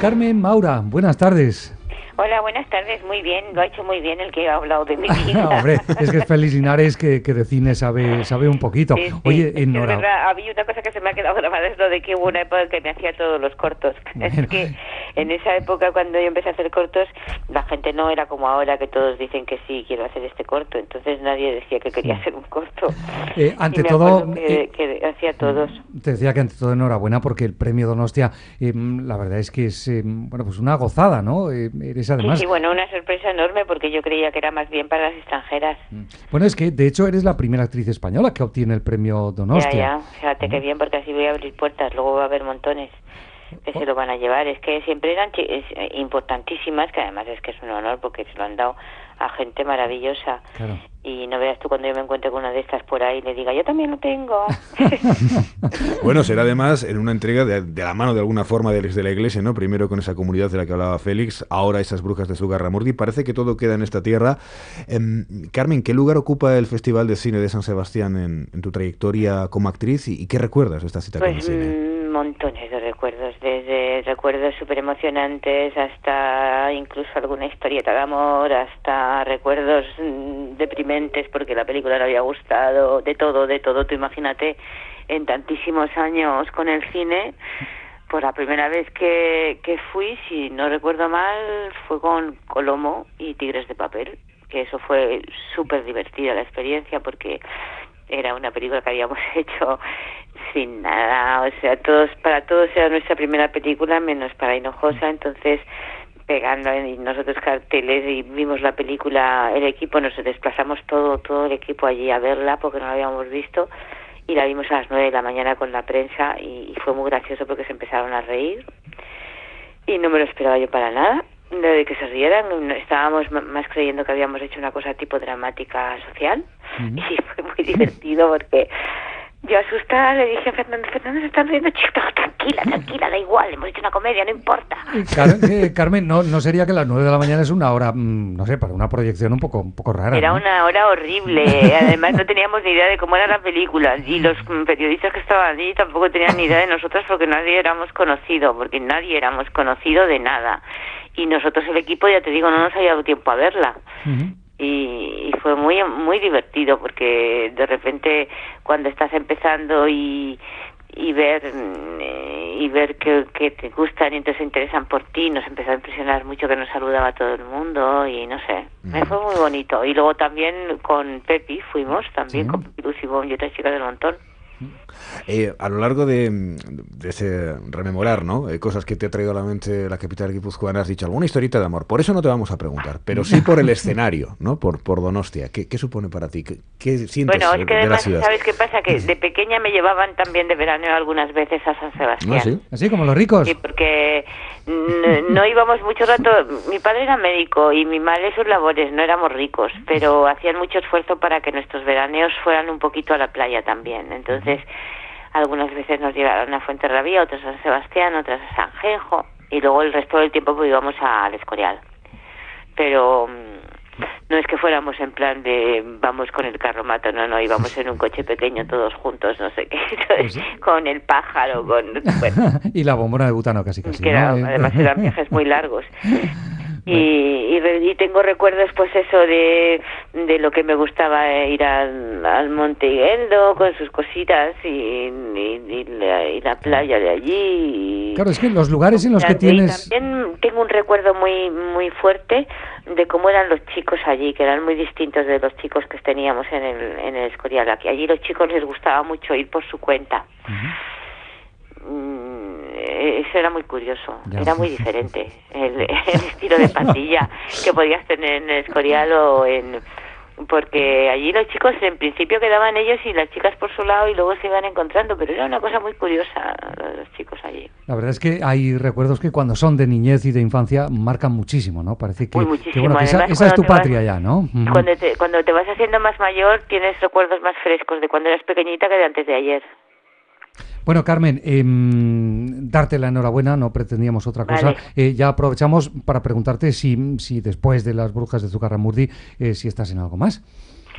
Carmen Maura, buenas tardes. Hola, buenas tardes, muy bien, lo ha hecho muy bien el que ha hablado de mi vida. Hombre, es que Félix Linares que de cine sabe un poquito. Sí, sí. Oye, Es verdad, había una cosa que se me ha quedado grabada, es lo de que hubo una época que me hacía todos los cortos. Bueno. Es que en esa época cuando yo empecé a hacer cortos, la gente no era como ahora que todos dicen que sí, quiero hacer este corto, entonces nadie decía que quería hacer un corto. Ante y me todo, acuerdo que hacía todos. Te decía que ante todo enhorabuena porque el premio Donostia, la verdad es que es bueno, pues una gozada, ¿no? Eres además... Sí, bueno, una sorpresa enorme porque yo creía que era más bien para las extranjeras. Bueno, es que de hecho eres la primera actriz española que obtiene el premio Donostia. Ya, fíjate qué bien, porque así voy a abrir puertas, luego va a haber montones que se lo van a llevar. Es que siempre eran importantísimas, que además es que es un honor porque se lo han dado a gente maravillosa. Claro. Y no veas tú cuando yo me encuentre con una de estas por ahí y le diga, yo también lo tengo. Bueno, será además en una entrega de la mano de alguna forma de la Iglesia, ¿no? Primero con esa comunidad de la que hablaba Félix, ahora esas brujas de Zugarramurdi. Parece que todo queda en esta tierra. Carmen, ¿qué lugar ocupa el Festival de Cine de San Sebastián en tu trayectoria como actriz y qué recuerdas de esta cita con el cine? Montones de recuerdos, desde recuerdos súper emocionantes hasta incluso alguna historieta de amor, hasta recuerdos deprimentes porque la película no había gustado, de todo, tú imagínate, en tantísimos años con el cine, por la primera vez que fui, si no recuerdo mal, fue con Colomo y Tigres de Papel, que eso fue súper divertida la experiencia porque era una película que habíamos hecho sin nada, o sea, para todos era nuestra primera película, menos para Hinojosa, entonces pegando en nosotros carteles y vimos la película, el equipo, nos desplazamos todo el equipo allí a verla porque no la habíamos visto y la vimos a las 9 de la mañana con la prensa y fue muy gracioso porque se empezaron a reír y no me lo esperaba yo para nada. De que se rieran, estábamos más creyendo que habíamos hecho una cosa tipo dramática social y fue muy divertido porque yo asustada le dije a Fernando, se están riendo, chico, tranquila, da igual, hemos hecho una comedia, no importa. Carmen, ¿no sería que las 9 de la mañana es una hora, no sé, para una proyección un poco rara? Era, ¿no? Una hora horrible, además no teníamos ni idea de cómo era la película y los periodistas que estaban allí tampoco tenían ni idea de nosotros porque nadie éramos conocido de nada. Y nosotros el equipo, ya te digo, no nos había dado tiempo a verla. Y fue muy divertido porque de repente cuando estás empezando y ver que te gustan y entonces se interesan por ti, nos empezó a impresionar mucho que nos saludaba todo el mundo y no sé, me fue muy bonito. Y luego también con Pepi fuimos, también con Pepi Lucibón y otras chicas del montón. A lo largo de ese rememorar, ¿no? Cosas que te ha traído a la mente la capital guipuzcoana, has dicho alguna historieta de amor. Por eso no te vamos a preguntar, pero sí por el escenario, ¿no? Por Donostia. ¿Qué supone para ti? ¿Qué sientes bueno, es que de además, la ciudad? ¿sabes qué pasa? Que de pequeña me llevaban también de veraneo algunas veces a San Sebastián. ¿Ah, sí? Así como los ricos. Sí, porque no íbamos mucho rato. Mi padre era médico y mi madre sus labores, no éramos ricos, pero hacían mucho esfuerzo para que nuestros veraneos fueran un poquito a la playa también. Entonces, algunas veces nos llevaron a Fuenterrabía, otras a San Sebastián, otras a Sanjenjo, y luego el resto del tiempo pues íbamos al Escorial. Pero no es que fuéramos en plan de vamos con el carromato, no, íbamos en un coche pequeño todos juntos, no sé qué, pues, con el pájaro, bueno. Y la bombona de butano casi, que ¿no? Además eran viajes muy largos. Y tengo recuerdos pues eso de lo que me gustaba ir al Monte Higueldo con sus cositas y la playa de allí. Claro, es que los lugares en los que tienes... También tengo un recuerdo muy fuerte de cómo eran los chicos allí, que eran muy distintos de los chicos que teníamos en el Escorial. Aquí allí los chicos les gustaba mucho ir por su cuenta. Eso era muy curioso, era muy diferente el estilo de pandilla que podías tener en el Escorial porque allí los chicos en principio quedaban ellos y las chicas por su lado y luego se iban encontrando, pero era una cosa muy curiosa los chicos allí. La verdad es que hay recuerdos que cuando son de niñez y de infancia marcan muchísimo, ¿no? Parece que, muchísimo. Que esa es tu patria ya, ¿no? Cuando te vas haciendo más mayor tienes recuerdos más frescos de cuando eras pequeñita que de antes de ayer. Bueno, Carmen, darte la enhorabuena, no pretendíamos otra cosa. Vale. Ya aprovechamos para preguntarte si después de las brujas de Zugarramurdi, si estás en algo más.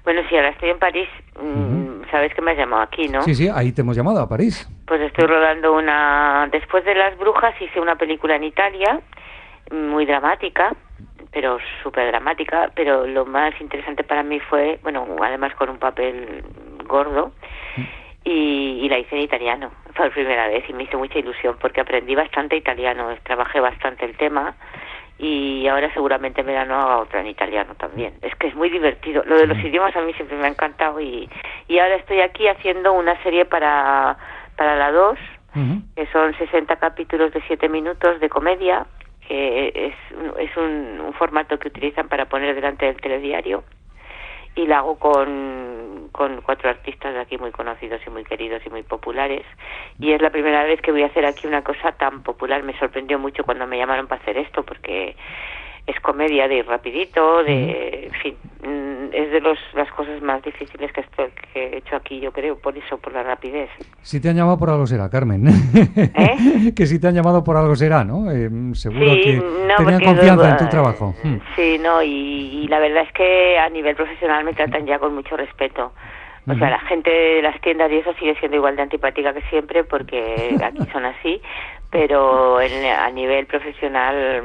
Bueno, sí, ahora estoy en París. Sabes que me has llamado aquí, ¿no? Sí, ahí te hemos llamado a París. Pues estoy rodando después de Las Brujas hice una película en Italia, muy dramática, pero súper dramática, pero lo más interesante para mí fue, bueno, además con un papel gordo, y la hice en italiano, por primera vez, y me hizo mucha ilusión, porque aprendí bastante italiano, trabajé bastante el tema, y ahora seguramente me no haga otra en italiano también. Es que es muy divertido. Lo de los idiomas a mí siempre me ha encantado, y ahora estoy aquí haciendo una serie para la 2, que son 60 capítulos de 7 minutos de comedia, que es un formato que utilizan para poner delante del telediario, y la hago con 4 artistas de aquí muy conocidos y muy queridos y muy populares, y es la primera vez que voy a hacer aquí una cosa tan popular. Me sorprendió mucho cuando me llamaron para hacer esto, porque es comedia de ir rapidito, en fin, es de las cosas más difíciles que he hecho aquí, yo creo, por eso, por la rapidez. Si te han llamado por algo será, Carmen. Que si te han llamado por algo será, ¿no? Seguro sí, que tenían confianza en tu trabajo. Sí, no, y la verdad es que a nivel profesional me tratan ya con mucho respeto. O sea, la gente de las tiendas y eso sigue siendo igual de antipática que siempre, porque aquí son así, pero a nivel profesional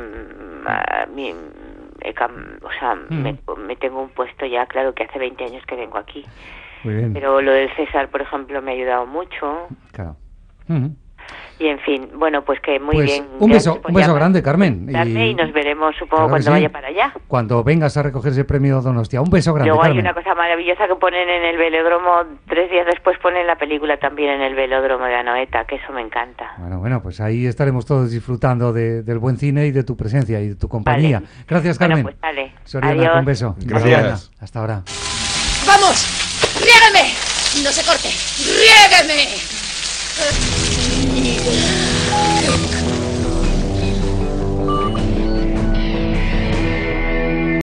me tengo un puesto ya, claro que hace 20 años que vengo aquí. Muy bien. Pero lo del César, por ejemplo, me ha ayudado mucho. Claro. Y en fin, bueno, pues que muy bien. Un beso grande, Carmen. Y nos veremos, supongo, cuando vaya para allá. Cuando vengas a recoger ese premio Donostia. Un beso grande, Luego Carmen. hay una cosa maravillosa que ponen en el velódromo, 3 días después ponen la película también en el velódromo de Anoeta, que eso me encanta. Bueno, pues ahí estaremos todos disfrutando del buen cine y de tu presencia y de tu compañía. Vale. Gracias, Carmen. Bueno, pues dale. Soriana, un beso. Gracias. Hasta ahora. ¡Vamos! ¡Riégueme! ¡No se corte! ¡Riégueme!